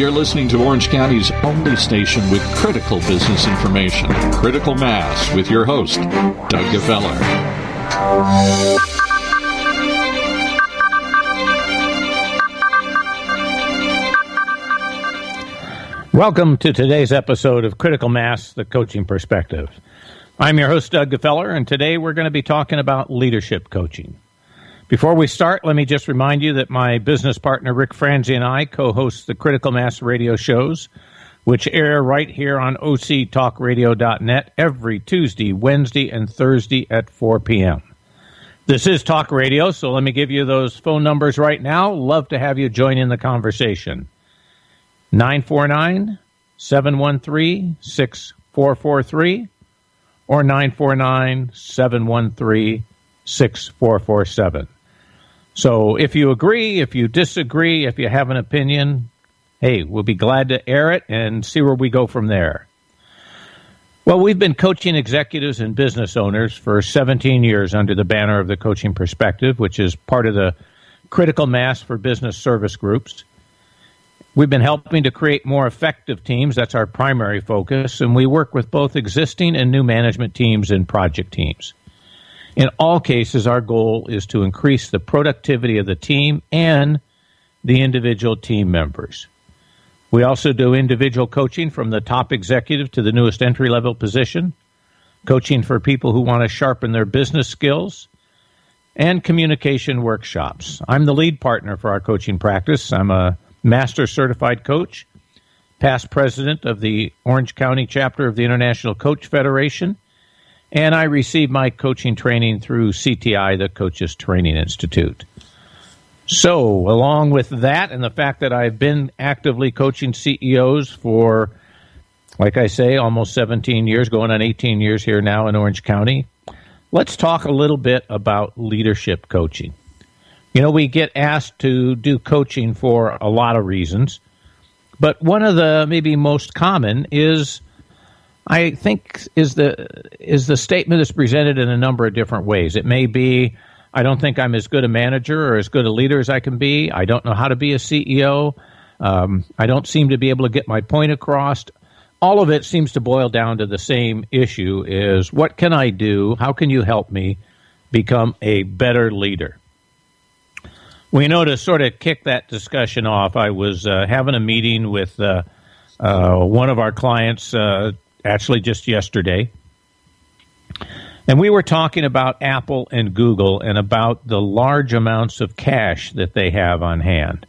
You're listening to Orange County's only station with critical business information, Critical Mass, with your host, Doug Gefeller. Welcome to today's episode of Critical Mass, the Coaching Perspective. I'm your host, Doug Gefeller, and today we're going to be talking about leadership coaching. Before we start, let me just remind you that my business partner, Rick Franzi, and I co-host the Critical Mass radio shows, which air right here on octalkradio.net every Tuesday, Wednesday, and Thursday at 4 p.m. This is talk radio, so let me give you those phone numbers right now. Love to have you join in the conversation. 949-713-6443 or 949-713-6447. So if you agree, if you disagree, if you have an opinion, hey, we'll be glad to air it and see where we go from there. Well, we've been coaching executives and business owners for 17 years under the banner of the Coaching Perspective, which is part of the Critical Mass for Business Service Groups. We've been helping to create more effective teams. That's our primary focus. And we work with both existing and new management teams and project teams. In all cases, our goal is to increase the productivity of the team and the individual team members. We also do individual coaching from the top executive to the newest entry-level position, coaching for people who want to sharpen their business skills, and communication workshops. I'm the lead partner for our coaching practice. I'm a Master Certified Coach, past president of the Orange County chapter of the International Coach Federation, and I received my coaching training through CTI, the Coaches Training Institute. So, along with that and the fact that I've been actively coaching CEOs for, like I say, almost 17 years, going on 18 years here now in Orange County, let's talk a little bit about leadership coaching. You know, we get asked to do coaching for a lot of reasons, but one of the maybe most common is, I think, is the statement that's presented in a number of different ways. It may be, I don't think I'm as good a manager or as good a leader as I can be. I don't know how to be a CEO. I don't seem to be able to get my point across. All of it seems to boil down to the same issue: is what can I do? How can you help me become a better leader? Well, you know, to sort of kick that discussion off, I was having a meeting with one of our clients actually just yesterday. And we were talking about Apple and Google and about the large amounts of cash that they have on hand.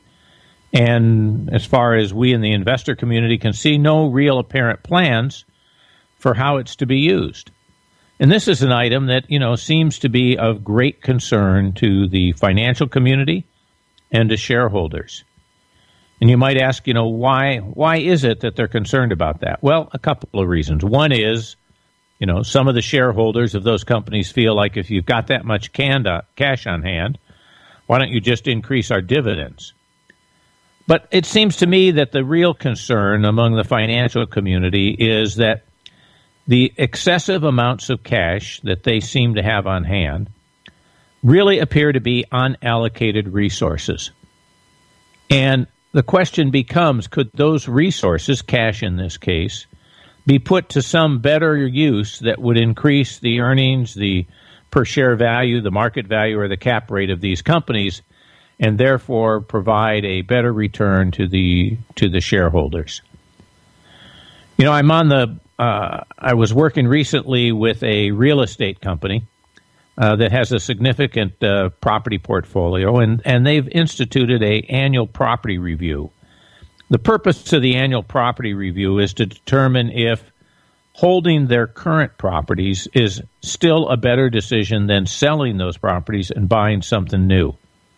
And as far as we in the investor community can see, no real apparent plans for how it's to be used. And this is an item that, you know, seems to be of great concern to the financial community and to shareholders. And you might ask, you know, why is it that they're concerned about that? Well, a couple of reasons. One is, you know, some of the shareholders of those companies feel like if you've got that much cash on hand, why don't you just increase our dividends? But it seems to me that the real concern among the financial community is that the excessive amounts of cash that they seem to have on hand really appear to be unallocated resources. And the question becomes, could those resources, cash in this case, be put to some better use that would increase the earnings, the per share value, the market value, or the cap rate of these companies, and therefore provide a better return to the shareholders? You know, I was working recently with a real estate company that has a significant property portfolio, and they've instituted an annual property review. The purpose of the annual property review is to determine if holding their current properties is still a better decision than selling those properties and buying something new.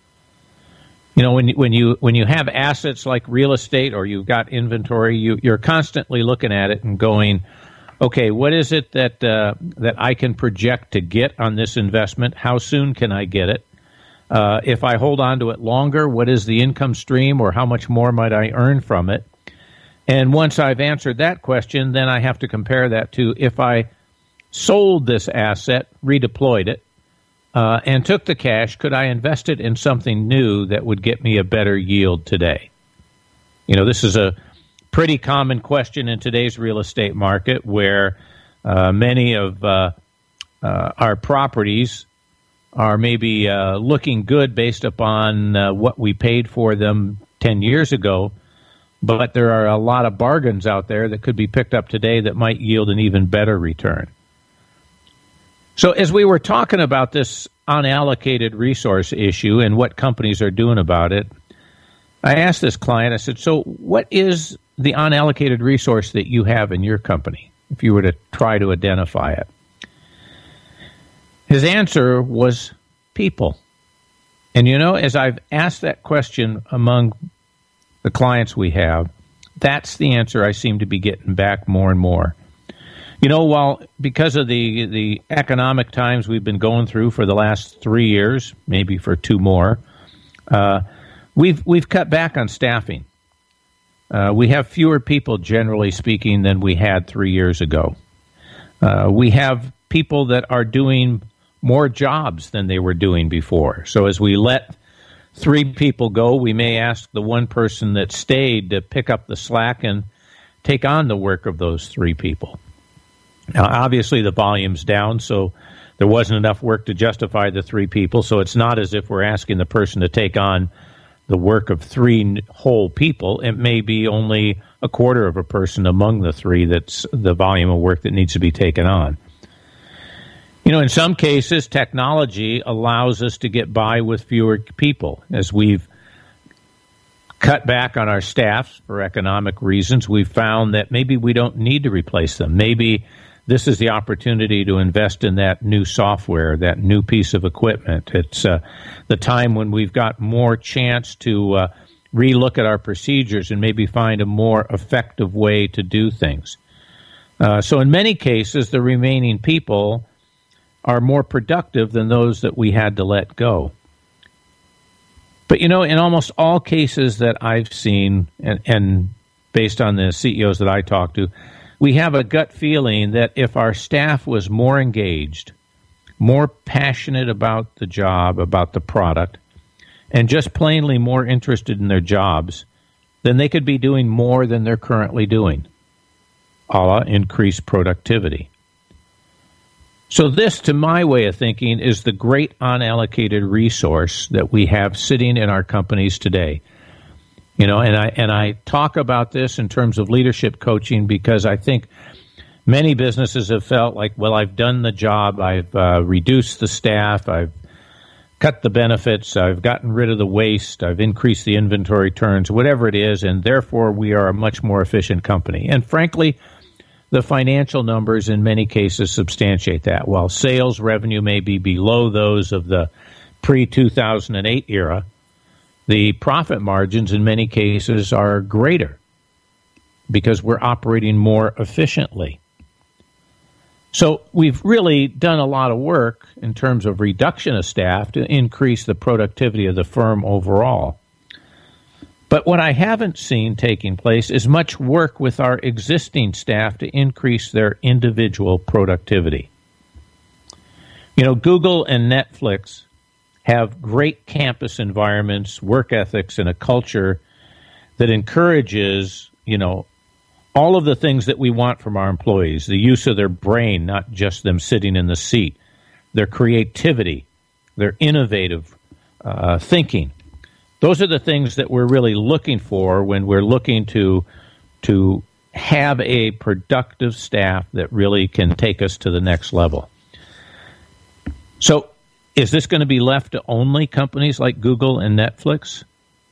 You know, when you have assets like real estate or you've got inventory, you're constantly looking at it and going, okay, what is it that I can project to get on this investment? How soon can I get it? If I hold on to it longer, what is the income stream, or how much more might I earn from it? And once I've answered that question, then I have to compare that to if I sold this asset, redeployed it, and took the cash, could I invest it in something new that would get me a better yield today? This is a pretty common question in today's real estate market, where many of our properties are maybe looking good based upon what we paid for them 10 years ago, but there are a lot of bargains out there that could be picked up today that might yield an even better return. So as we were talking about this unallocated resource issue and what companies are doing about it, I asked this client, I said, so what is the unallocated resource that you have in your company, if you were to try to identify it? His answer was people. And as I've asked that question among the clients we have, that's the answer I seem to be getting back more and more. While because of the economic times we've been going through for the last 3 years, maybe for 2 more, we've cut back on staffing. We have fewer people, generally speaking, than we had 3 years ago. We have people that are doing more jobs than they were doing before. So as we let 3 people go, we may ask the one person that stayed to pick up the slack and take on the work of those 3 people. Now, obviously, the volume's down, so there wasn't enough work to justify the 3 people, so it's not as if we're asking the person to take on the work of 3 whole people. It may be only a quarter of a person among the 3 that's the volume of work that needs to be taken on. In some cases, technology allows us to get by with fewer people. As we've cut back on our staff for economic reasons, we've found that maybe we don't need to replace them. Maybe this is the opportunity to invest in that new software, that new piece of equipment. It's the time when we've got more chance to relook at our procedures and maybe find a more effective way to do things. So in many cases, the remaining people are more productive than those that we had to let go. But, in almost all cases that I've seen, and based on the CEOs that I talk to, we have a gut feeling that if our staff was more engaged, more passionate about the job, about the product, and just plainly more interested in their jobs, then they could be doing more than they're currently doing, a la increased productivity. So this, to my way of thinking, is the great unallocated resource that we have sitting in our companies today. And I talk about this in terms of leadership coaching because I think many businesses have felt like, well, I've done the job, I've reduced the staff, I've cut the benefits, I've gotten rid of the waste, I've increased the inventory turns, whatever it is, and therefore we are a much more efficient company. And frankly, the financial numbers in many cases substantiate that. While sales revenue may be below those of the pre-2008 era, the profit margins in many cases are greater because we're operating more efficiently. So we've really done a lot of work in terms of reduction of staff to increase the productivity of the firm overall. But what I haven't seen taking place is much work with our existing staff to increase their individual productivity. Google and Netflix have great campus environments, work ethics, and a culture that encourages, all of the things that we want from our employees, the use of their brain, not just them sitting in the seat, their creativity, their innovative thinking. Those are the things that we're really looking for when we're looking to have a productive staff that really can take us to the next level. So is this going to be left to only companies like Google and Netflix?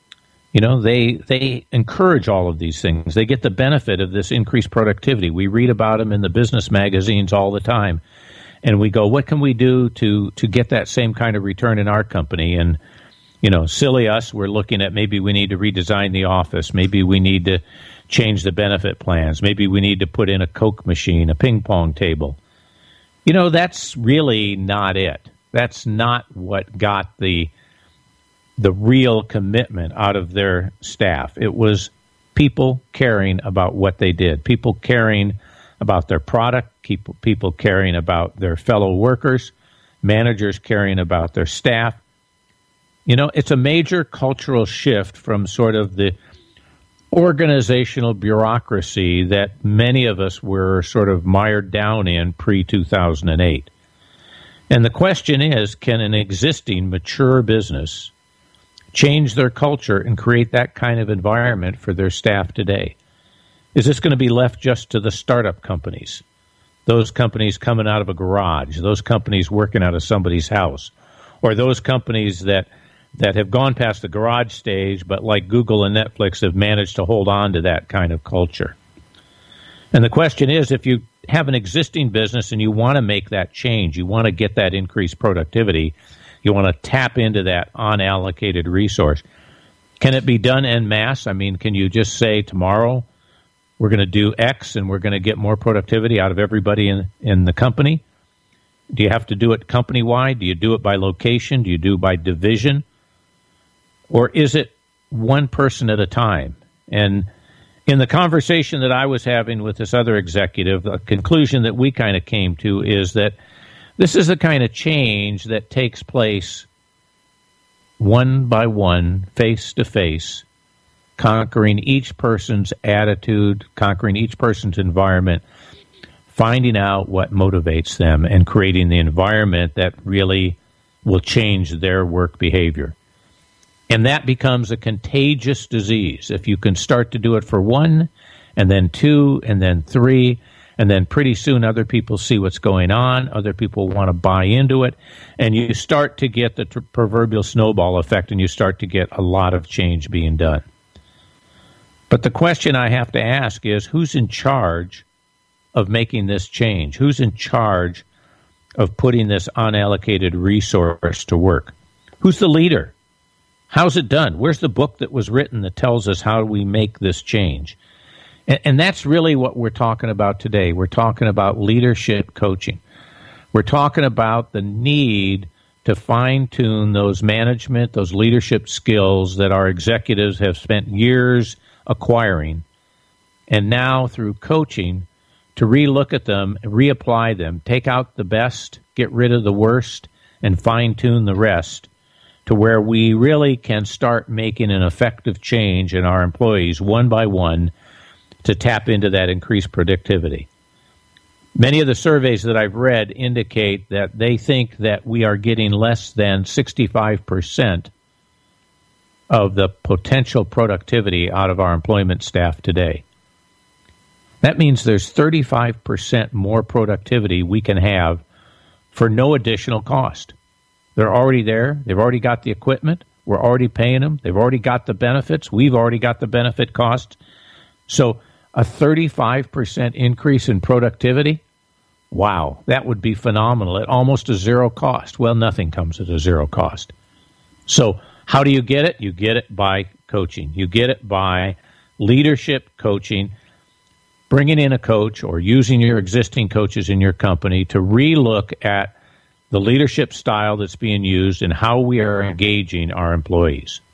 They encourage all of these things. They get the benefit of this increased productivity. We read about them in the business magazines all the time. And we go, what can we do to get that same kind of return in our company? And silly us, we're looking at maybe we need to redesign the office. Maybe we need to change the benefit plans. Maybe we need to put in a Coke machine, a ping pong table. That's really not it. That's not what got the real commitment out of their staff. It was people caring about what they did, people caring about their product, people caring about their fellow workers, managers caring about their staff. It's a major cultural shift from sort of the organizational bureaucracy that many of us were sort of mired down in pre-2008. And the question is, can an existing mature business change their culture and create that kind of environment for their staff today? Is this going to be left just to the startup companies? Those companies coming out of a garage, those companies working out of somebody's house, or those companies that have gone past the garage stage, but like Google and Netflix have managed to hold on to that kind of culture. And the question is, if you have an existing business and you want to make that change, you want to get that increased productivity, you want to tap into that unallocated resource, can it be done en masse? I mean, can you just say tomorrow we're going to do X and we're going to get more productivity out of everybody in the company? Do you have to do it company-wide? Do you do it by location? Do you do it by division? Or is it one person at a time? And in the conversation that I was having with this other executive, the conclusion that we kind of came to is that this is the kind of change that takes place one by one, face to face, conquering each person's attitude, conquering each person's environment, finding out what motivates them, and creating the environment that really will change their work behavior. And that becomes a contagious disease. If you can start to do it for one, and then two, and then three, and then pretty soon other people see what's going on, other people want to buy into it, and you start to get the proverbial snowball effect, and you start to get a lot of change being done. But the question I have to ask is, who's in charge of making this change? Who's in charge of putting this unallocated resource to work? Who's the leader? How's it done? Where's the book that was written that tells us how we make this change? And that's really what we're talking about today. We're talking about leadership coaching. We're talking about the need to fine-tune those management, those leadership skills that our executives have spent years acquiring, and now through coaching to relook at them, reapply them, take out the best, get rid of the worst, and fine-tune the rest to where we really can start making an effective change in our employees one by one to tap into that increased productivity. Many of the surveys that I've read indicate that they think that we are getting less than 65% of the potential productivity out of our employment staff today. That means there's 35% more productivity we can have for no additional cost. They're already there. They've already got the equipment. We're already paying them. They've already got the benefits. We've already got the benefit cost. So a 35% increase in productivity, wow, that would be phenomenal at almost a zero cost. Well, nothing comes at a zero cost. So how do you get it? You get it by coaching. You get it by leadership coaching, bringing in a coach or using your existing coaches in your company to relook at the leadership style that's being used and how we are engaging our employees.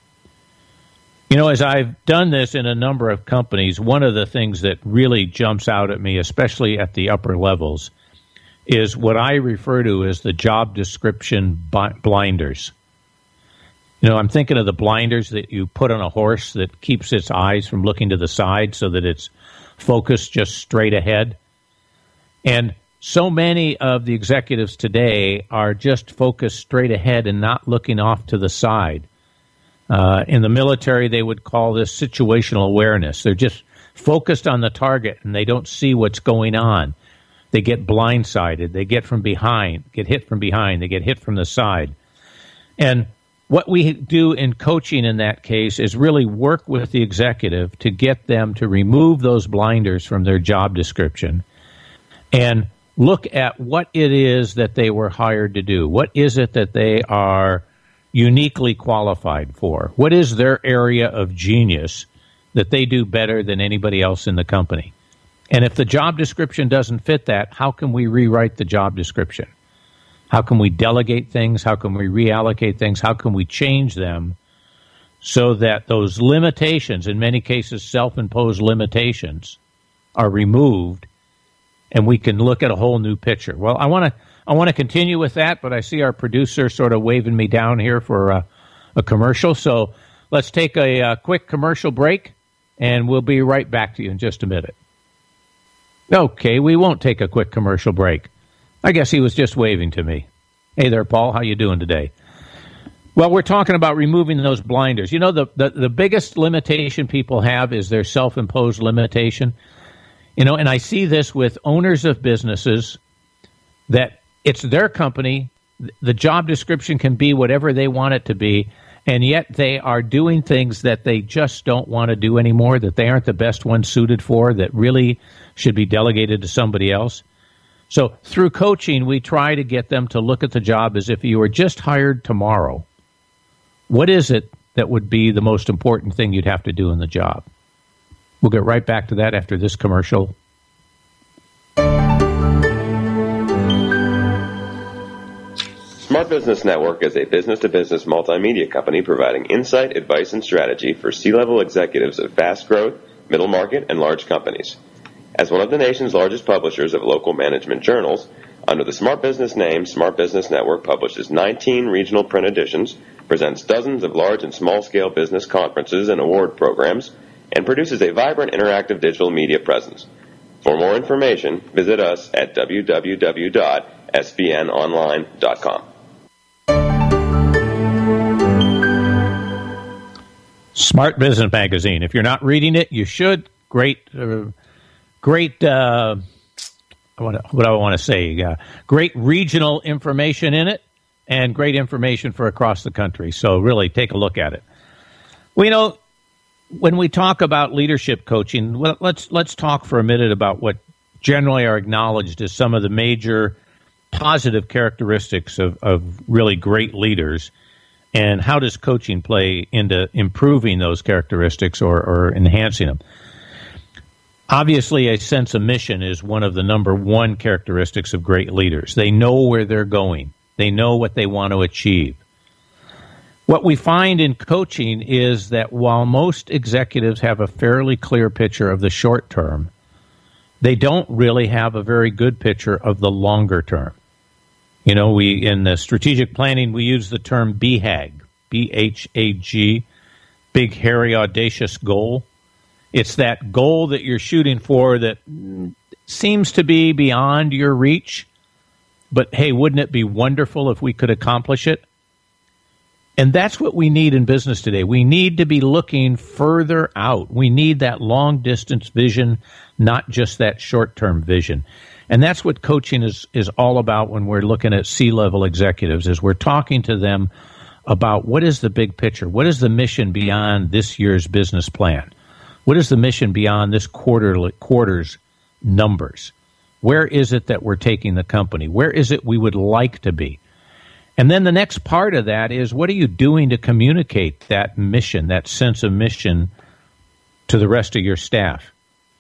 You know, as I've done this in a number of companies, one of the things that really jumps out at me, especially at the upper levels, is what I refer to as the job description blinders. You know, I'm thinking of the blinders that you put on a horse that keeps its eyes from looking to the side so that it's focused just straight ahead. And so many of the executives today are just focused straight ahead and not looking off to the side. In the military, they would call this situational awareness. They're just focused on the target, and they don't see what's going on. They get blindsided. They get from behind, get hit from behind. They get hit from the side. And what we do in coaching in that case is really work with the executive to get them to remove those blinders from their job description and look at what it is that they were hired to do. What is it that they are uniquely qualified for? What is their area of genius that they do better than anybody else in the company? And if the job description doesn't fit that, how can we rewrite the job description? How can we delegate things? How can we reallocate things? How can we change them so that those limitations, in many cases self-imposed limitations, are removed and we can look at a whole new picture? Well, I want to continue with that, but I see our producer sort of waving me down here for a commercial. So let's take a quick commercial break, and we'll be right back to you in just a minute. Okay, we won't take a quick commercial break. I guess he was just waving to me. Hey there, Paul. How you doing today? Well, we're talking about removing those blinders. You know, the biggest limitation people have is their self-imposed limitation. You know, and I see this with owners of businesses that it's their company. The job description can be whatever they want it to be, and yet they are doing things that they just don't want to do anymore, that they aren't the best ones suited for, that really should be delegated to somebody else. So through coaching, we try to get them to look at the job as if you were just hired tomorrow. What is it that would be the most important thing you'd have to do in the job? We'll get right back to that after this commercial. Smart Business Network is a business-to-business multimedia company providing insight, advice, and strategy for C-level executives of fast-growth, middle market, and large companies. As one of the nation's largest publishers of local management journals, under the Smart Business name, Smart Business Network publishes 19 regional print editions, presents dozens of large and small-scale business conferences and award programs, and produces a vibrant interactive digital media presence. For more information, visit us at www.sbnonline.com. Smart Business Magazine. If you're not reading it, you should. Great, what do I want to say? Great regional information in it, and great information for across the country. So really take a look at it. Well, you know, when we talk about leadership coaching, let's talk for a minute about what generally are acknowledged as some of the major positive characteristics of really great leaders, and how does coaching play into improving those characteristics or enhancing them. Obviously, a sense of mission is one of the number one characteristics of great leaders. They know where they're going. They know what they want to achieve. What we find in coaching is that while most executives have a fairly clear picture of the short term, they don't really have a very good picture of the longer term. You know, we in the strategic planning, we use the term BHAG, B-H-A-G, big, hairy, audacious goal. It's that goal that you're shooting for that seems to be beyond your reach, but hey, wouldn't it be wonderful if we could accomplish it? And that's what we need in business today. We need to be looking further out. We need that long-distance vision, not just that short-term vision. And that's what coaching is all about when we're looking at C-level executives, is we're talking to them about what is the big picture? What is the mission beyond this year's business plan? What is the mission beyond this quarter's numbers? Where is it that we're taking the company? Where is it we would like to be? And then the next part of that is, what are you doing to communicate that mission, that sense of mission, to the rest of your staff?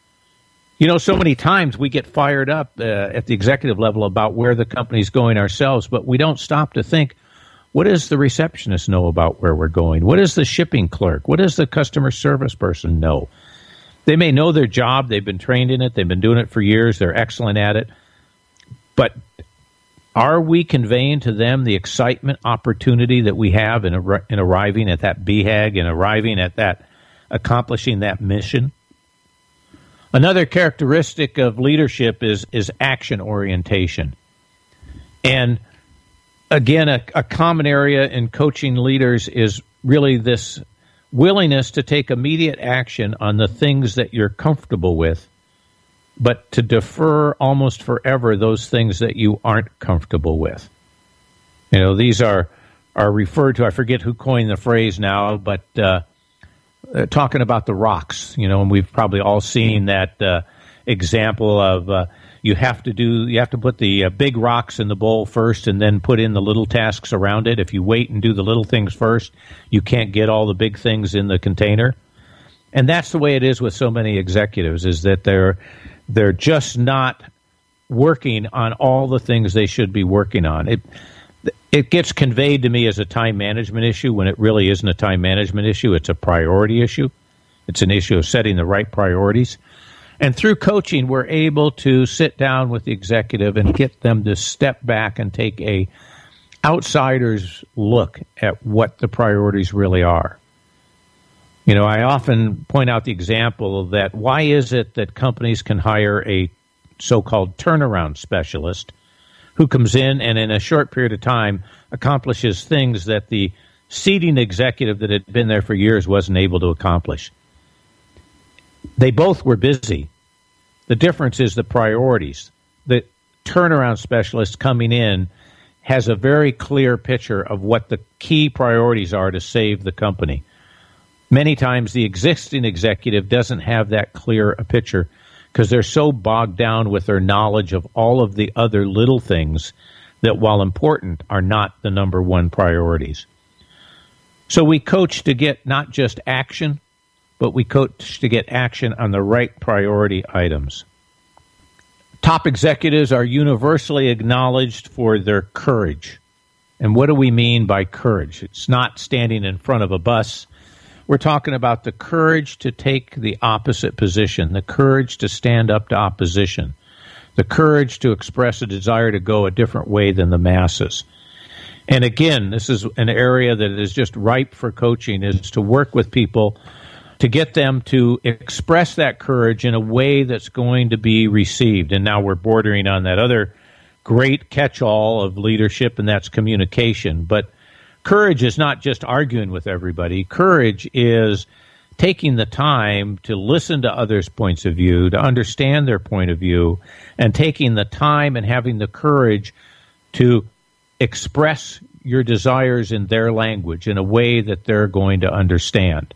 You know, so many times we get fired up at the executive level about where the company's going ourselves, but we don't stop to think, what does the receptionist know about where we're going? What does the shipping clerk? What does the customer service person know? They may know their job. They've been trained in it. They've been doing it for years. They're excellent at it. But are we conveying to them the excitement, opportunity that we have in arriving at that BHAG and arriving at that, accomplishing that mission? Another characteristic of leadership is action orientation. And again, a common area in coaching leaders is really this willingness to take immediate action on the things that you're comfortable with, but to defer almost forever those things that you aren't comfortable with. You know, these are referred to, I forget who coined the phrase now, but talking about the rocks, you know, and we've probably all seen that example of you have to put the big rocks in the bowl first and then put in the little tasks around it. If you wait and do the little things first, you can't get all the big things in the container. And that's the way it is with so many executives, is that they're just not working on all the things they should be working on. It gets conveyed to me as a time management issue when it really isn't a time management issue. It's a priority issue. It's an issue of setting the right priorities. And through coaching, we're able to sit down with the executive and get them to step back and take a outsider's look at what the priorities really are. I often point out the example that why is it that companies can hire a so-called turnaround specialist who comes in and in a short period of time accomplishes things that the seating executive that had been there for years wasn't able to accomplish. They both were busy. The difference is the priorities. The turnaround specialist coming in has a very clear picture of what the key priorities are to save the company. Many times the existing executive doesn't have that clear a picture because they're so bogged down with their knowledge of all of the other little things that, while important, are not the number one priorities. So we coach to get not just action, but we coach to get action on the right priority items. Top executives are universally acknowledged for their courage. And what do we mean by courage? It's not standing in front of a bus. We're talking about the courage to take the opposite position, the courage to stand up to opposition, the courage to express a desire to go a different way than the masses. And again, this is an area that is just ripe for coaching, is to work with people to get them to express that courage in a way that's going to be received. And now we're bordering on that other great catch-all of leadership, and that's communication. But courage is not just arguing with everybody. Courage is taking the time to listen to others' points of view, to understand their point of view, and taking the time and having the courage to express your desires in their language in a way that they're going to understand.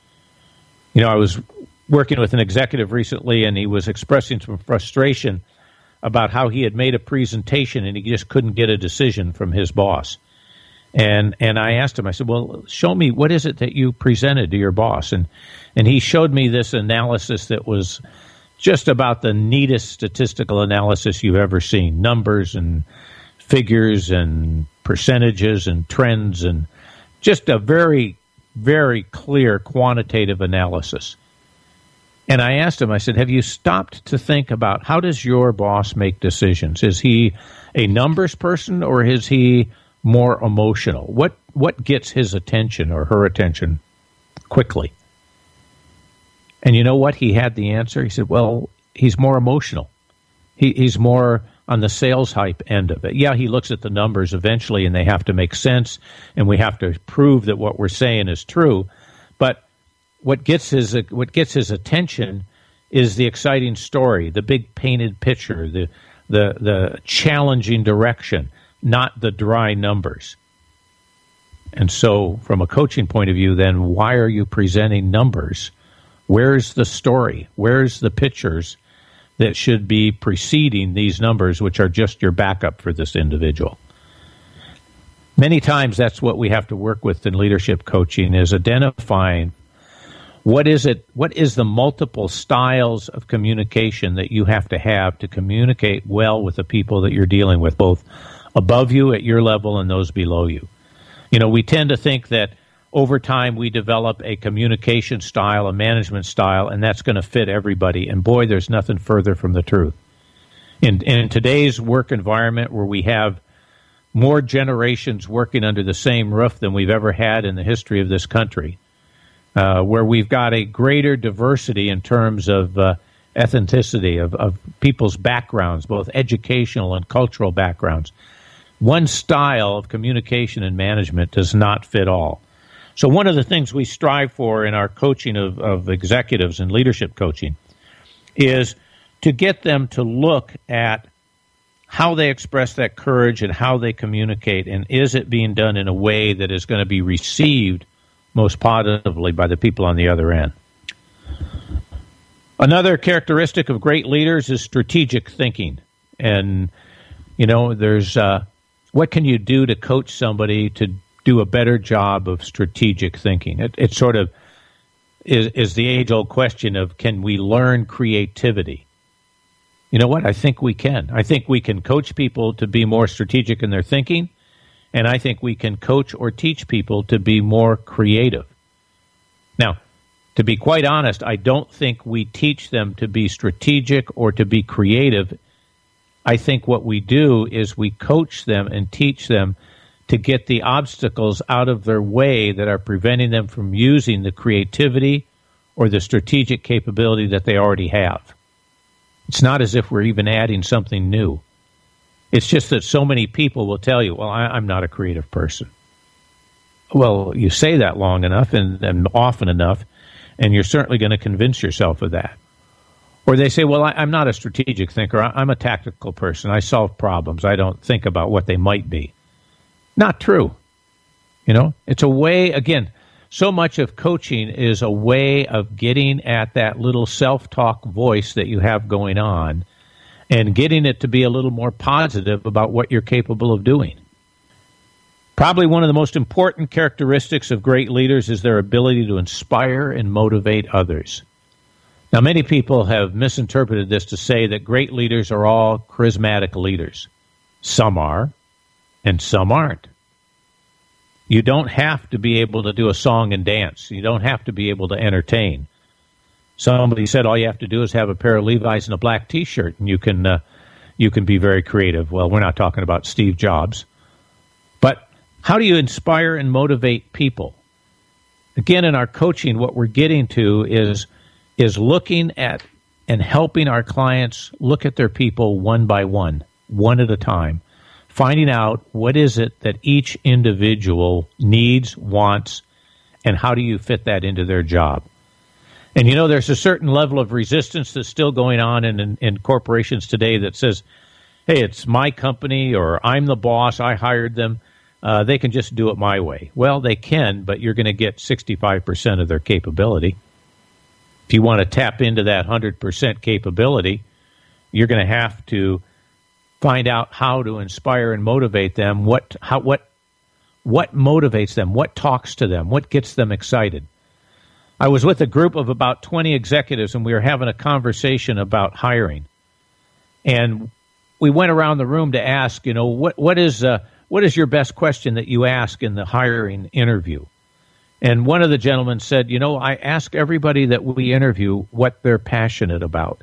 I was working with an executive recently, and he was expressing some frustration about how he had made a presentation and he just couldn't get a decision from his boss. And I asked him, I said, well, show me, what is it that you presented to your boss? And he showed me this analysis that was just about the neatest statistical analysis you've ever seen. Numbers and figures and percentages and trends, and just a very, very clear quantitative analysis. And I asked him, I said, have you stopped to think about how does your boss make decisions? Is he a numbers person, or is he more emotional? What gets his attention or her attention quickly? And you know what? He had the answer. He said, well, he's more emotional. He's more on the sales hype end of it. Yeah, he looks at the numbers eventually, and they have to make sense, and we have to prove that what we're saying is true. But what gets his attention is the exciting story, the big painted picture, the challenging direction, not the dry numbers. And so from a coaching point of view, then why are you presenting numbers? Where's the story? Where's the pictures that should be preceding these numbers, which are just your backup for this individual? Many times that's what we have to work with in leadership coaching, is identifying what is the multiple styles of communication that you have to communicate well with the people that you're dealing with, both above you at your level and those below you. We tend to think that over time we develop a communication style, a management style, and that's going to fit everybody. And boy, there's nothing further from the truth. In today's work environment, where we have more generations working under the same roof than we've ever had in the history of this country, where we've got a greater diversity in terms of ethnicity, of people's backgrounds, both educational and cultural backgrounds, one style of communication and management does not fit all. So one of the things we strive for in our coaching of executives and leadership coaching is to get them to look at how they express that courage and how they communicate, and is it being done in a way that is going to be received most positively by the people on the other end. Another characteristic of great leaders is strategic thinking. And, there's what can you do to coach somebody to do a better job of strategic thinking? It sort of is the age-old question of, can we learn creativity? You know what? I think we can. I think we can coach people to be more strategic in their thinking, and I think we can coach or teach people to be more creative. Now, to be quite honest, I don't think we teach them to be strategic or to be creative. I think what we do is we coach them and teach them to get the obstacles out of their way that are preventing them from using the creativity or the strategic capability that they already have. It's not as if we're even adding something new. It's just that so many people will tell you, well, I'm not a creative person. Well, you say that long enough and often enough, and you're certainly going to convince yourself of that. Or they say, well, I'm not a strategic thinker. I'm a tactical person. I solve problems. I don't think about what they might be. Not true. It's a way, again, so much of coaching is a way of getting at that little self-talk voice that you have going on and getting it to be a little more positive about what you're capable of doing. Probably one of the most important characteristics of great leaders is their ability to inspire and motivate others. Now, many people have misinterpreted this to say that great leaders are all charismatic leaders. Some are, and some aren't. You don't have to be able to do a song and dance. You don't have to be able to entertain. Somebody said all you have to do is have a pair of Levi's and a black T-shirt, and you can be very creative. Well, we're not talking about Steve Jobs. But how do you inspire and motivate people? Again, in our coaching, what we're getting to is looking at and helping our clients look at their people one by one at a time, finding out what is it that each individual needs, wants, and how do you fit that into their job. And there's a certain level of resistance that's still going on in corporations today that says, hey, it's my company, or I'm the boss, I hired them, they can just do it my way. Well, they can, but you're going to get 65% of their capability. If you want to tap into that 100% capability, you're going to have to find out how to inspire and motivate them, what motivates them, what talks to them, what gets them excited. I was with a group of about 20 executives, and we were having a conversation about hiring. And we went around the room to ask, what is your best question that you ask in the hiring interview? And one of the gentlemen said, I ask everybody that we interview what they're passionate about.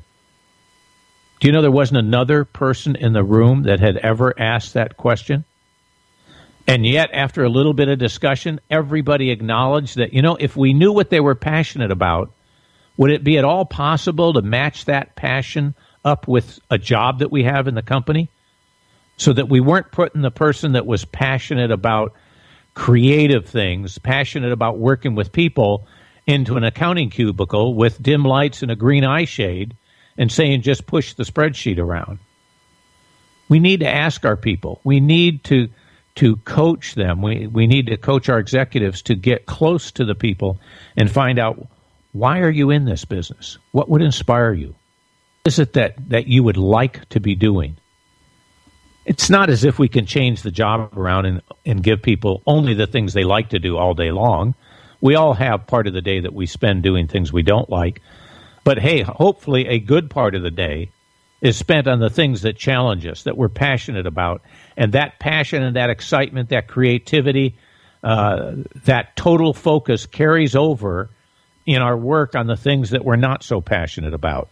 Do you know there wasn't another person in the room that had ever asked that question? And yet, after a little bit of discussion, everybody acknowledged that, if we knew what they were passionate about, would it be at all possible to match that passion up with a job that we have in the company? So that we weren't putting the person that was passionate about creative things, passionate about working with people, into an accounting cubicle with dim lights and a green eye shade and saying, just push the spreadsheet around. We need to ask our people. We need to coach them. We need to coach our executives to get close to the people and find out, why are you in this business? What would inspire you? What is it that you would like to be doing? It's not as if we can change the job around and give people only the things they like to do all day long. We all have part of the day that we spend doing things we don't like. But hey, hopefully a good part of the day is spent on the things that challenge us, that we're passionate about. And that passion and that excitement, that creativity, that total focus carries over in our work on the things that we're not so passionate about.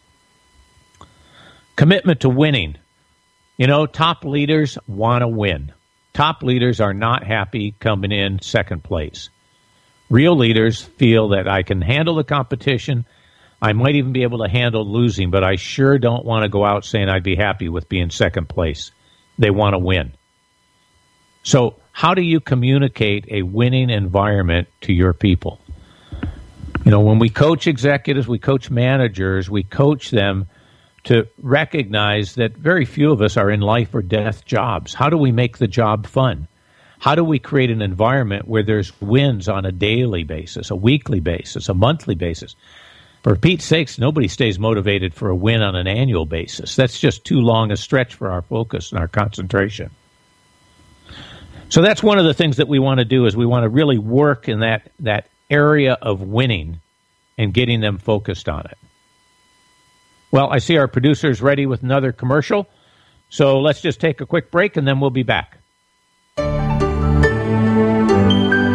Commitment to winning. Top leaders want to win. Top leaders are not happy coming in second place. Real leaders feel that I can handle the competition. I might even be able to handle losing, but I sure don't want to go out saying I'd be happy with being second place. They want to win. So how do you communicate a winning environment to your people? When we coach executives, we coach managers, we coach them to recognize that very few of us are in life or death jobs. How do we make the job fun? How do we create an environment where there's wins on a daily basis, a weekly basis, a monthly basis? For Pete's sakes, nobody stays motivated for a win on an annual basis. That's just too long a stretch for our focus and our concentration. So that's one of the things that we want to do, is we want to really work in that area of winning and getting them focused on it. Well, I see our producer's ready with another commercial, so let's just take a quick break and then we'll be back.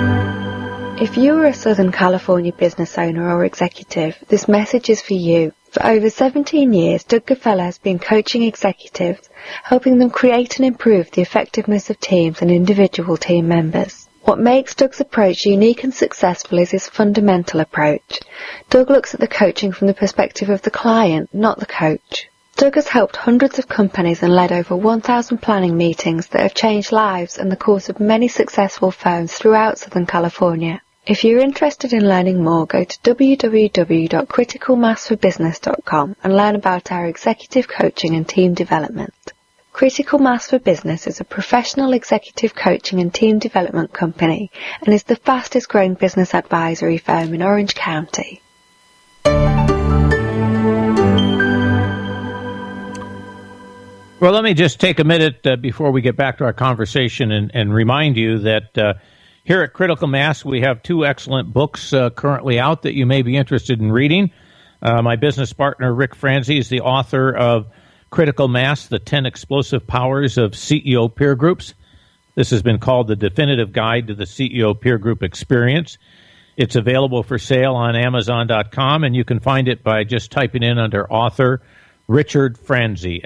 If you are a Southern California business owner or executive, this message is for you. For over 17 years, Doug Gafella has been coaching executives, helping them create and improve the effectiveness of teams and individual team members. What makes Doug's approach unique and successful is his fundamental approach. Doug looks at the coaching from the perspective of the client, not the coach. Doug has helped hundreds of companies and led over 1,000 planning meetings that have changed lives and the course of many successful firms throughout Southern California. If you're interested in learning more, go to www.criticalmassforbusiness.com and learn about our executive coaching and team development. Critical Mass for Business is a professional executive coaching and team development company and is the fastest growing business advisory firm in Orange County. Well, let me just take a minute before we get back to our conversation and remind you that here at Critical Mass, we have two excellent books currently out that you may be interested in reading. My business partner, Rick Franzi, is the author of Critical Mass, The 10 Explosive Powers of CEO Peer Groups. This has been called the definitive guide to the CEO peer group experience. It's available for sale on Amazon.com, and you can find it by just typing in under author Richard Franzi,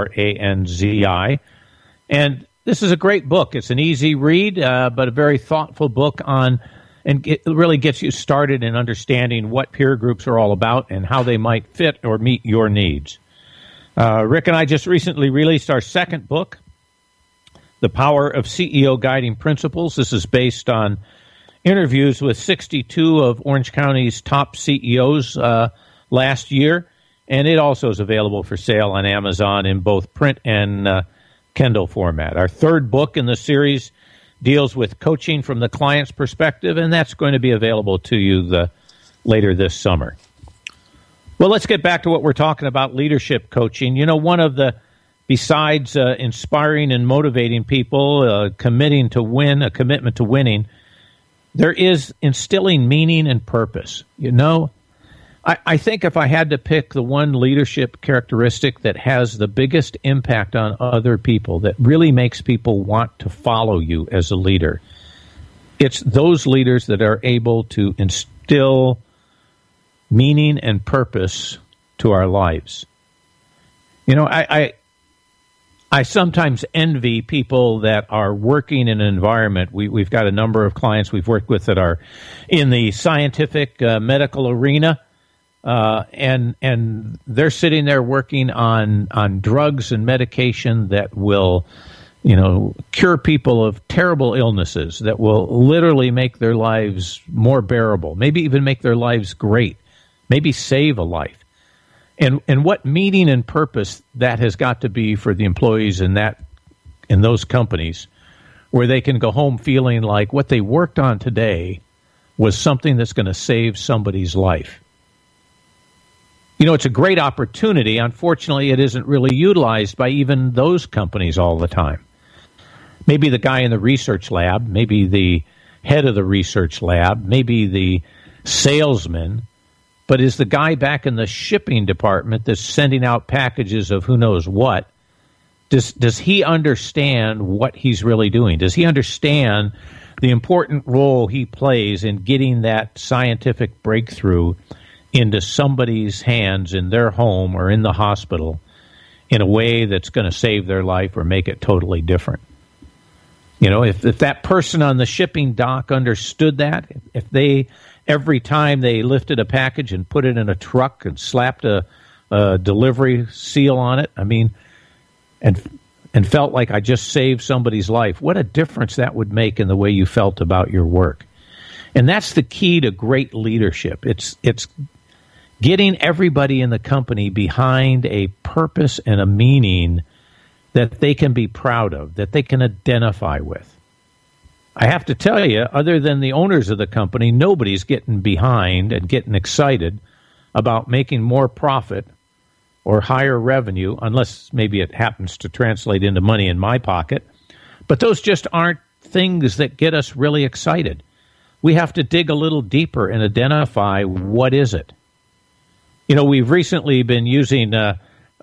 Franzi. And this is a great book. It's an easy read, but a very thoughtful book and it really gets you started in understanding what peer groups are all about and how they might fit or meet your needs. Rick and I just recently released our second book, The Power of CEO Guiding Principles. This is based on interviews with 62 of Orange County's top CEOs last year, and it also is available for sale on Amazon in both print and Kindle format. Our third book in the series deals with coaching from the client's perspective, and that's going to be available to you later this summer. Well, let's get back to what we're talking about, leadership coaching. You know, one of the, besides inspiring and motivating people, committing to win, a commitment to winning, there is instilling meaning and purpose. You know, I think if I had to pick the one leadership characteristic that has the biggest impact on other people, that really makes people want to follow you as a leader, it's those leaders that are able to instill meaning and purpose to our lives. You know, I sometimes envy people that are working in an environment. We've got a number of clients we've worked with that are in the scientific medical arena. And they're sitting there working on drugs and medication that will, you know, cure people of terrible illnesses, that will literally make their lives more bearable, maybe even make their lives great, maybe save a life. And what meaning and purpose that has got to be for the employees in those companies, where they can go home feeling like what they worked on today was something that's going to save somebody's life. You know, it's a great opportunity. Unfortunately, it isn't really utilized by even those companies all the time. Maybe the guy in the research lab, maybe the head of the research lab, maybe the salesman, but is the guy back in the shipping department that's sending out packages of who knows what, does he understand what he's really doing? Does he understand the important role he plays in getting that scientific breakthrough into somebody's hands in their home or in the hospital in a way that's going to save their life or make it totally different? You know, if that person on the shipping dock understood that, if they, every time they lifted a package and put it in a truck and slapped a delivery seal on it, I mean, and felt like I just saved somebody's life, what a difference that would make in the way you felt about your work. And that's the key to great leadership. It's getting everybody in the company behind a purpose and a meaning that they can be proud of, that they can identify with. I have to tell you, other than the owners of the company, nobody's getting behind and getting excited about making more profit or higher revenue, unless maybe it happens to translate into money in my pocket. But those just aren't things that get us really excited. We have to dig a little deeper and identify what is it. You know, we've recently been using in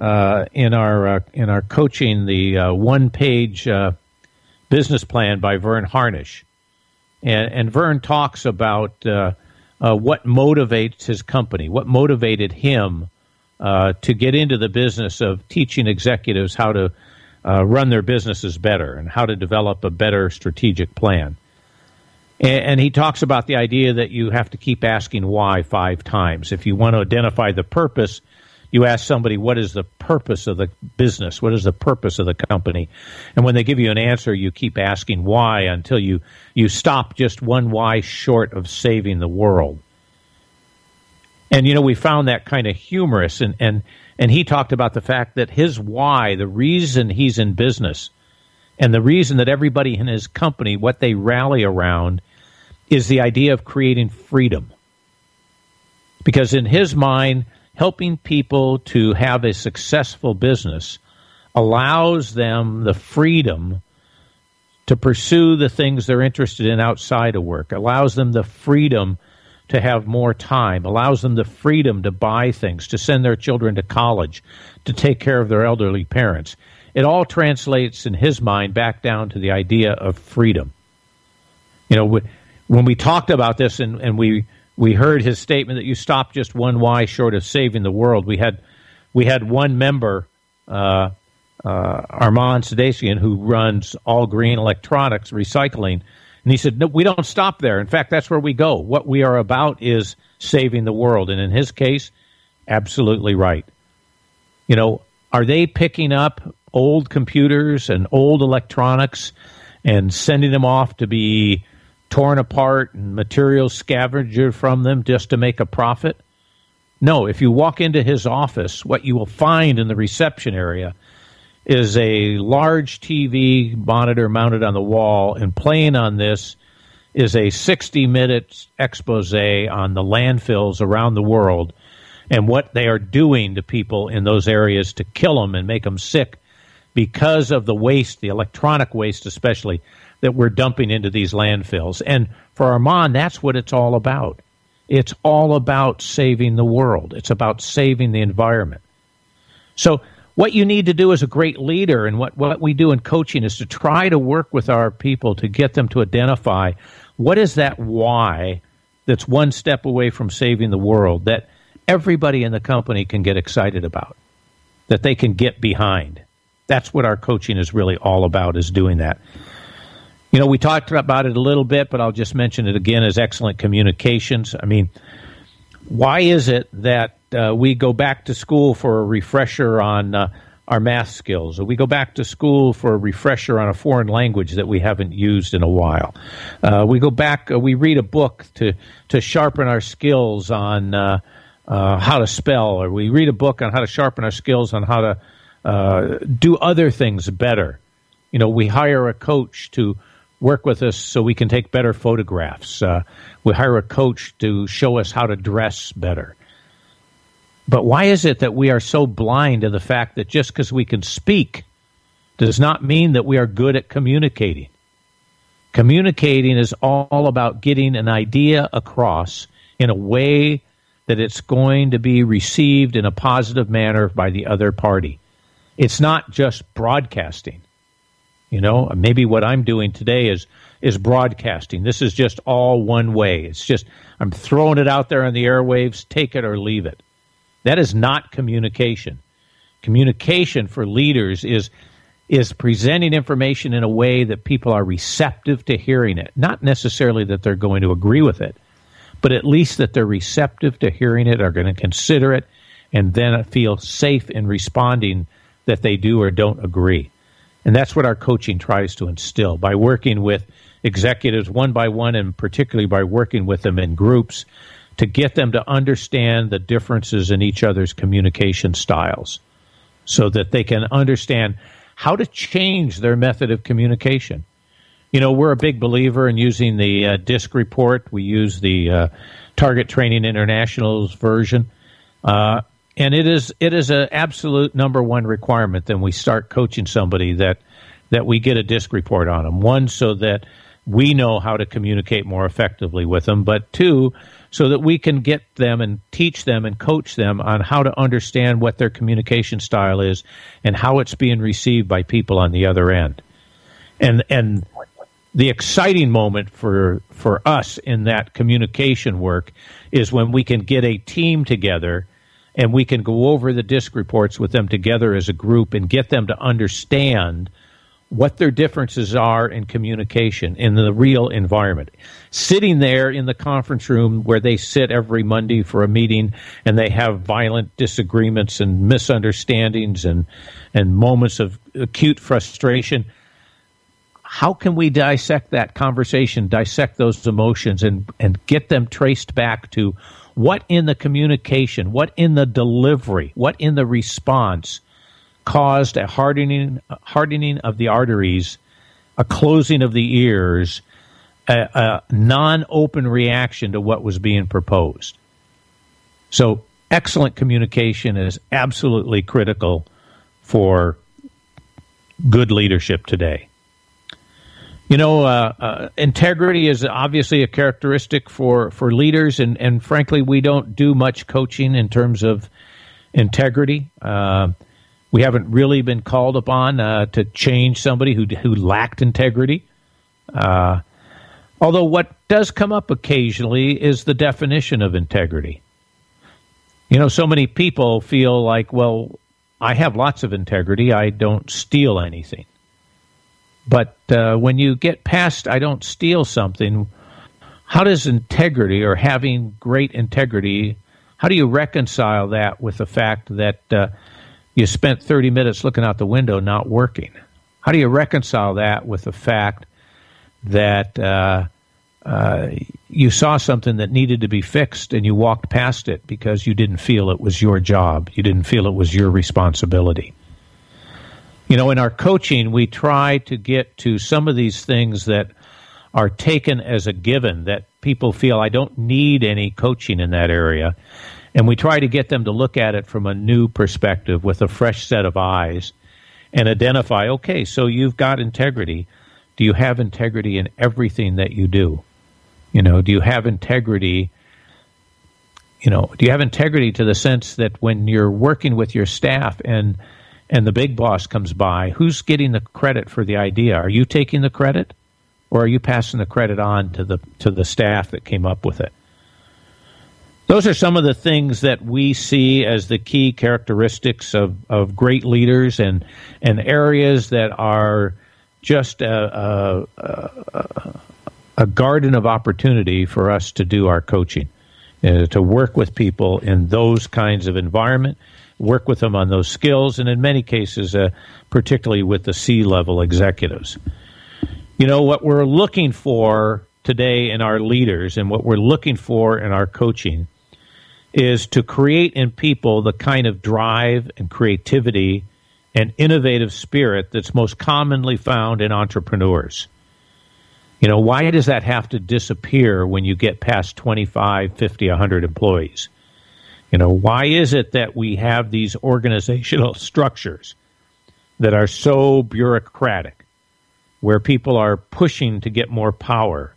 our coaching the one-page business plan by Vern Harnish, and Vern talks about what motivates his company, what motivated him to get into the business of teaching executives how to run their businesses better and how to develop a better strategic plan. And he talks about the idea that you have to keep asking why 5 times. If you want to identify the purpose, you ask somebody, what is the purpose of the business? What is the purpose of the company? And when they give you an answer, you keep asking why until you stop just one why short of saving the world. And, we found that kind of humorous. And he talked about the fact that his why, the reason he's in business, and the reason that everybody in his company, what they rally around, is the idea of creating freedom. Because in his mind, helping people to have a successful business allows them the freedom to pursue the things they're interested in outside of work, allows them the freedom to have more time, allows them the freedom to buy things, to send their children to college, to take care of their elderly parents. It all translates in his mind back down to the idea of freedom. When we talked about this and we heard his statement that you stop just one why short of saving the world, we had one member, Armand Sadasian, who runs All Green Electronics Recycling, and he said, no, we don't stop there. In fact, that's where we go. What we are about is saving the world. And in his case, absolutely right. Are they picking up old computers and old electronics and sending them off to be torn apart and materials scavenged from them just to make a profit? No, if you walk into his office, what you will find in the reception area is a large TV monitor mounted on the wall, and playing on this is a 60-minute expose on the landfills around the world and what they are doing to people in those areas to kill them and make them sick because of the waste, the electronic waste especially, that we're dumping into these landfills. And for Armand, that's what it's all about. It's all about saving the world. It's about saving the environment. So what you need to do as a great leader, and what we do in coaching, is to try to work with our people to get them to identify what is that why that's one step away from saving the world that everybody in the company can get excited about, that they can get behind. That's what our coaching is really all about, is doing that. We talked about it a little bit, but I'll just mention it again, as excellent communications. I mean, why is it that we go back to school for a refresher on our math skills, or we go back to school for a refresher on a foreign language that we haven't used in a while? We go back, we read a book to sharpen our skills on how to spell, or we read a book on how to sharpen our skills on how to do other things better. We hire a coach to work with us so we can take better photographs. We hire a coach to show us how to dress better. But why is it that we are so blind to the fact that just because we can speak does not mean that we are good at communicating? Communicating is all about getting an idea across in a way that it's going to be received in a positive manner by the other party. It's not just broadcasting. Maybe what I'm doing today is broadcasting. This is just all one way. It's just I'm throwing it out there on the airwaves, take it or leave it. That is not communication. Communication for leaders is presenting information in a way that people are receptive to hearing it. Not necessarily that they're going to agree with it, but at least that they're receptive to hearing it, are going to consider it, and then feel safe in responding that they do or don't agree. And that's what our coaching tries to instill by working with executives one by one, and particularly by working with them in groups to get them to understand the differences in each other's communication styles so that they can understand how to change their method of communication. We're a big believer in using the DISC report. We use the Target Training International's version. And it is an absolute number one requirement that we start coaching somebody that we get a DISC report on them. One, so that we know how to communicate more effectively with them, but two, so that we can get them and teach them and coach them on how to understand what their communication style is and how it's being received by people on the other end. And the exciting moment for us in that communication work is when we can get a team together and we can go over the DISC reports with them together as a group and get them to understand what their differences are in communication in the real environment. Sitting there in the conference room where they sit every Monday for a meeting and they have violent disagreements and misunderstandings and moments of acute frustration, how can we dissect that conversation, dissect those emotions, and get them traced back to what in the communication, what in the delivery, what in the response caused a hardening of the arteries, a closing of the ears, a non-open reaction to what was being proposed. So excellent communication is absolutely critical for good leadership today. You know, integrity is obviously a characteristic for leaders, and frankly, we don't do much coaching in terms of integrity. We haven't really been called upon to change somebody who lacked integrity. Although what does come up occasionally is the definition of integrity. You know, so many people feel like, well, I have lots of integrity. I don't steal anything. But when you get past I don't steal something, how does integrity or having great integrity, how do you reconcile that with the fact that you spent 30 minutes looking out the window not working? How do you reconcile that with the fact that you saw something that needed to be fixed and you walked past it because you didn't feel it was your job, you didn't feel it was your responsibility? You know, in our coaching, we try to get to some of these things that are taken as a given, that people feel, I don't need any coaching in that area. And we try to get them to look at it from a new perspective with a fresh set of eyes and identify, okay, so you've got integrity. Do you have integrity in everything that you do? You know, do you have integrity? You know, do you have integrity to the sense that when you're working with your staff and the big boss comes by, who's getting the credit for the idea? Are you taking the credit, or are you passing the credit on to the staff that came up with it? Those are some of the things that we see as the key characteristics of great leaders and areas that are just a garden of opportunity for us to do our coaching, to work with people in those kinds of environment, work with them on those skills, and in many cases, particularly with the C-level executives. You know, what we're looking for today in our leaders and what we're looking for in our coaching is to create in people the kind of drive and creativity and innovative spirit that's most commonly found in entrepreneurs. You know, why does that have to disappear when you get past 25, 50, 100 employees? You know, why is it that we have these organizational structures that are so bureaucratic, where people are pushing to get more power,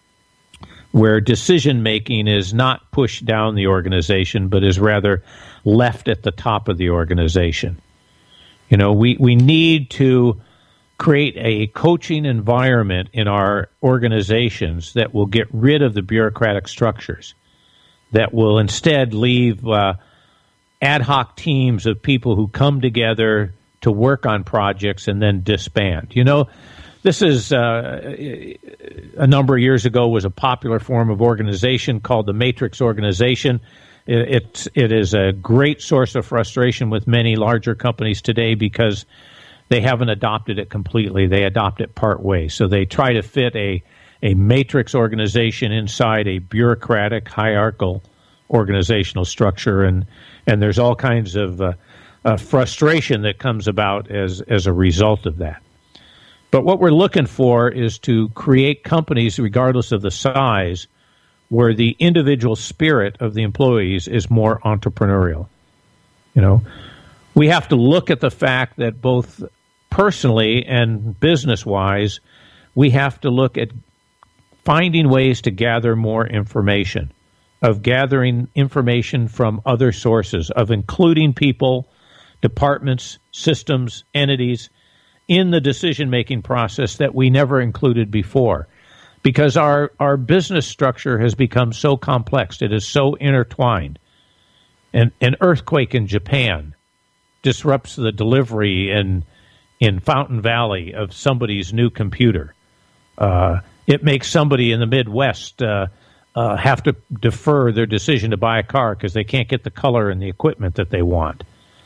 where decision-making is not pushed down the organization, but is rather left at the top of the organization? You know, we need to create a coaching environment in our organizations that will get rid of the bureaucratic structures, that will instead leave ad hoc teams of people who come together to work on projects and then disband. You know, this is a number of years ago was a popular form of organization called the matrix organization. It is a great source of frustration with many larger companies today because they haven't adopted it completely. They adopt it part way. So they try to fit a matrix organization inside a bureaucratic, hierarchical organizational structure, and there's all kinds of frustration that comes about as a result of that. But what we're looking for is to create companies, regardless of the size, where the individual spirit of the employees is more entrepreneurial. You know, we have to look at the fact that both personally and business-wise, we have to look at finding ways to gather more information, of gathering information from other sources, of including people, departments, systems, entities in the decision-making process that we never included before. Because our business structure has become so complex, it is so intertwined. An earthquake in Japan disrupts the delivery in Fountain Valley of somebody's new computer. It makes somebody in the Midwest have to defer their decision to buy a car because they can't get the color and the equipment that they want.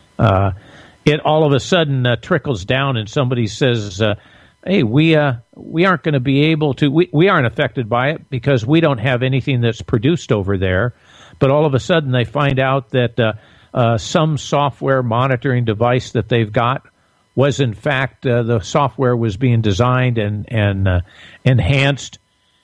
It all of a sudden trickles down and somebody says, hey, we aren't going to be able to, we aren't affected by it because we don't have anything that's produced over there. But all of a sudden they find out that some software monitoring device that they've got was in fact, the software was being designed and enhanced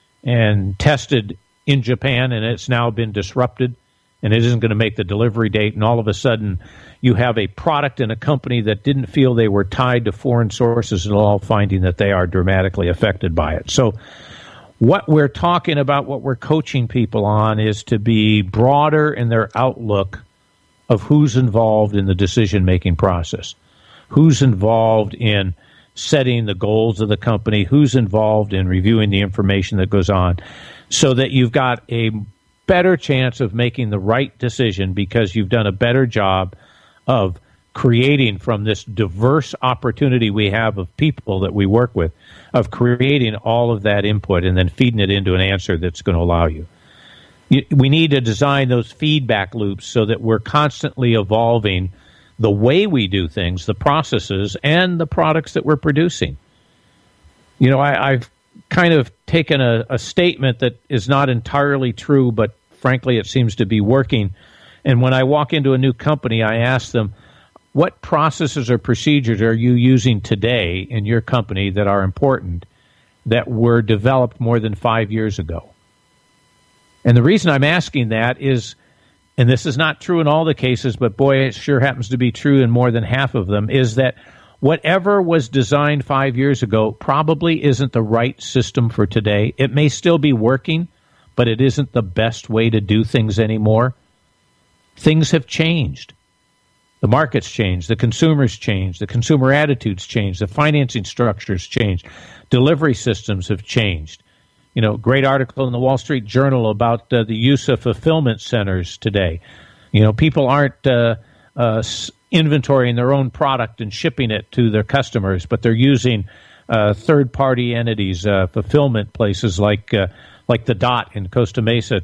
and tested in Japan, and it's now been disrupted, and it isn't going to make the delivery date, and all of a sudden you have a product and a company that didn't feel they were tied to foreign sources at all, finding that they are dramatically affected by it. So what we're talking about, what we're coaching people on, is to be broader in their outlook of who's involved in the decision-making process, who's involved in setting the goals of the company, who's involved in reviewing the information that goes on, so that you've got a better chance of making the right decision because you've done a better job of creating from this diverse opportunity we have of people that we work with, of creating all of that input and then feeding it into an answer that's going to allow you. We need to design those feedback loops so that we're constantly evolving the way we do things, the processes, and the products that we're producing. You know, I've kind of taken a statement that is not entirely true, but frankly it seems to be working. And when I walk into a new company, I ask them, what processes or procedures are you using today in your company that are important that were developed more than 5 years ago? And the reason I'm asking that is, and this is not true in all the cases, but boy, it sure happens to be true in more than half of them, is that whatever was designed 5 years ago probably isn't the right system for today. It may still be working, but it isn't the best way to do things anymore. Things have changed. The market's changed. The consumers changed. The consumer attitudes changed. The financing structures changed. Delivery systems have changed. You know, great article in the Wall Street Journal about the use of fulfillment centers today. You know, people aren't inventorying their own product and shipping it to their customers, but they're using third-party entities, fulfillment places like the Dot in Costa Mesa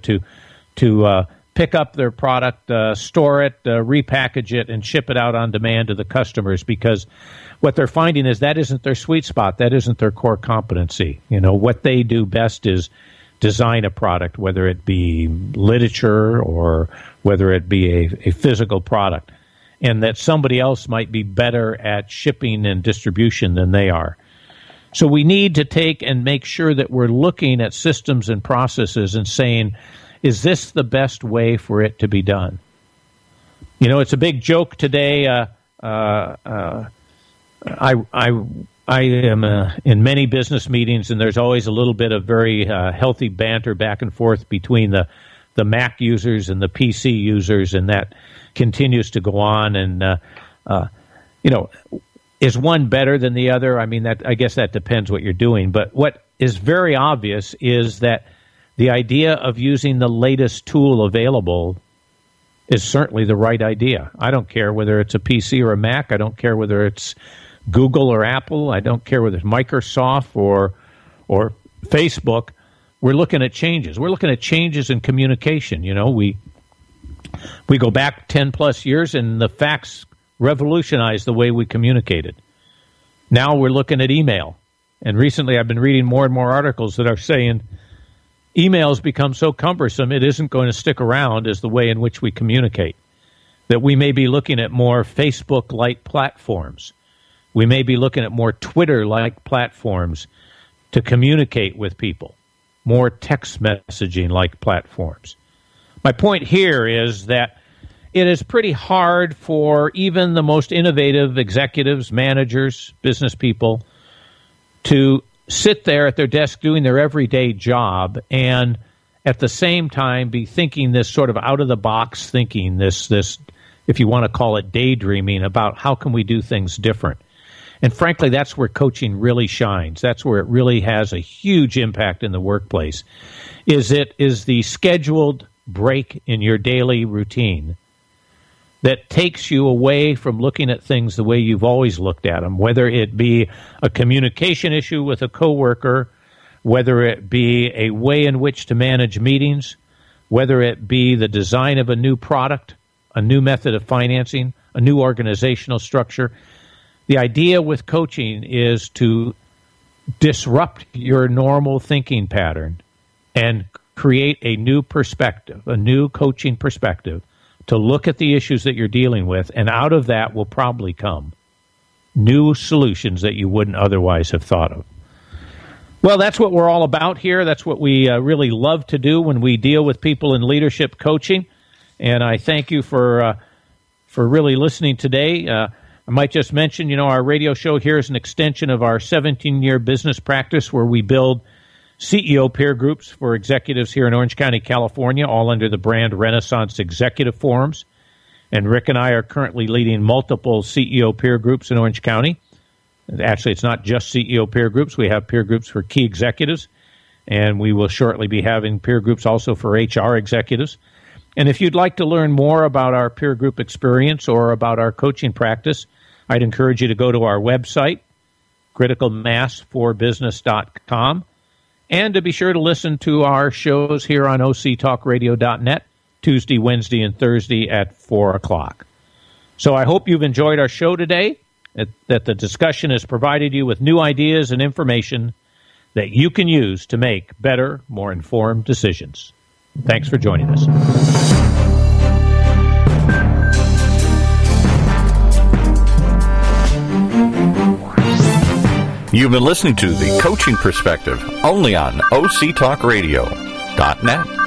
to pick up their product, store it, repackage it, and ship it out on demand to the customers, because what they're finding is that isn't their sweet spot. That isn't their core competency. You know, what they do best is design a product, whether it be literature or whether it be a physical product, and that somebody else might be better at shipping and distribution than they are. So we need to take and make sure that we're looking at systems and processes and saying, is this the best way for it to be done? You know, it's a big joke today. I am in many business meetings, and there's always a little bit of very healthy banter back and forth between the Mac users and the PC users, and that continues to go on. And, you know, is one better than the other? I mean, I guess that depends what you're doing. But what is very obvious is that the idea of using the latest tool available is certainly the right idea. I don't care whether it's a PC or a Mac. I don't care whether it's Google or Apple. I don't care whether it's Microsoft or Facebook. We're looking at changes. We're looking at changes in communication. You know, we go back 10 plus years, and the fax revolutionized the way we communicated. Now we're looking at email. And recently I've been reading more and more articles that are saying emails become so cumbersome it isn't going to stick around as the way in which we communicate. That we may be looking at more Facebook-like platforms. We may be looking at more Twitter-like platforms to communicate with people. More text messaging-like platforms. My point here is that it is pretty hard for even the most innovative executives, managers, business people to sit there at their desk doing their everyday job and at the same time be thinking this sort of out-of-the-box thinking, this, if you want to call it daydreaming, about how can we do things different. And frankly, that's where coaching really shines. That's where it really has a huge impact in the workplace. Is the scheduled break in your daily routine that takes you away from looking at things the way you've always looked at them, whether it be a communication issue with a coworker, whether it be a way in which to manage meetings, whether it be the design of a new product, a new method of financing, a new organizational structure. The idea with coaching is to disrupt your normal thinking pattern and create a new perspective, a new coaching perspective, to look at the issues that you're dealing with, and out of that will probably come new solutions that you wouldn't otherwise have thought of. Well, that's what we're all about here. That's what we really love to do when we deal with people in leadership coaching, and I thank you for really listening today. I might just mention, our radio show here is an extension of our 17-year business practice where we build CEO peer groups for executives here in Orange County, California, all under the brand Renaissance Executive Forums. And Rick and I are currently leading multiple CEO peer groups in Orange County. Actually, it's not just CEO peer groups. We have peer groups for key executives, and we will shortly be having peer groups also for HR executives. And if you'd like to learn more about our peer group experience or about our coaching practice, I'd encourage you to go to our website, criticalmassforbusiness.com. And to be sure to listen to our shows here on octalkradio.net, Tuesday, Wednesday, and Thursday at 4 o'clock. So I hope you've enjoyed our show today, that the discussion has provided you with new ideas and information that you can use to make better, more informed decisions. Thanks for joining us. You've been listening to The Coaching Perspective, only on octalkradio.net.